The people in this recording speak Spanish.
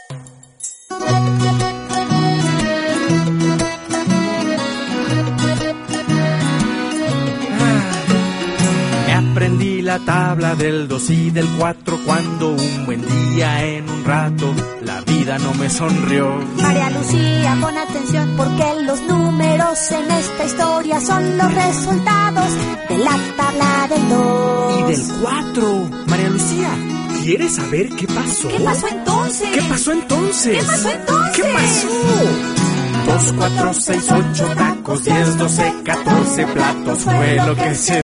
Aprendí la tabla del 2 y del 4 cuando un buen día en un rato la vida no me sonrió. María Lucía, pon atención porque los números en esta historia son los resultados de la tabla del 2 y del 4. María Lucía, ¿quieres saber qué pasó? ¿Qué pasó entonces? ¿Qué pasó entonces? ¿Qué pasó entonces? ¿Qué pasó? 2, 4, 6, 8 tacos, 10, 12, 14 platos fue lo que se